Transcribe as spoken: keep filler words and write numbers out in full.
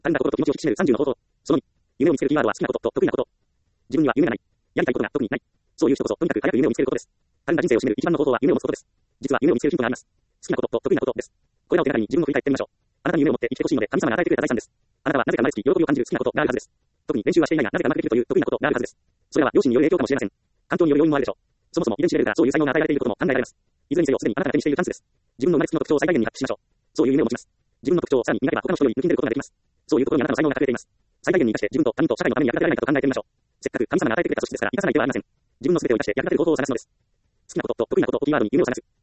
他人が心と気持ちを引き締めるさんじゅうの方法。そのに、夢を見つけるキーワードは好きなことと得意なこと。自分には夢がない。やりたいことが特にない。そういう人こそ、とにかく早く夢を見つけることです。他人が人生を占める一番の方法は夢を持つことです。実は夢を見つけるヒントがあります。好きなことと得意なことです。これらを手がかりに自分を振り返ってみましょう。あなたに夢を持って生きてほしいので神様が与えてくれた財産です。あなたはなぜか生まれつき喜びを感じる好きなことがあるはずです。特に練習はしていないがなぜかうまくできるという得意なことがあるはずです。それは両親による影響かもしれません。環境による要因もあるでしょう。そもそも遺伝子レベルからそういう才能が与えられていることも考えられます。いずれにせよすでにあなたが手にしているチャンスです。自分の生まれつきの特徴を最大限に発揮しましょう。そういう夢を持ちます。自分の特徴をさらに磨けば他の人より抜きんでることができます。そういうところにあなたの才能が隠れています。最大限に生かして自分と他人と社会のために役立てられないかと考えてみましょう。せっかく神様が与えてくれた素質ですから生かさない手はありません。自分の全てを生かして役立てる方法を探すのです。好きなことと得意なことをキーワードに夢を探す。